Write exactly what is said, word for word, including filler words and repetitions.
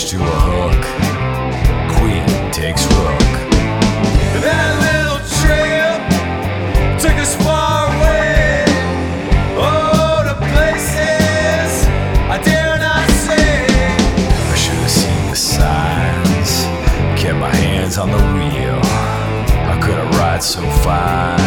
fish to a hook. Queen takes rook. That little trip took us far away. Oh, to places I dare not say. I should have seen the signs, kept my hands on the wheel. How could I ride so fine?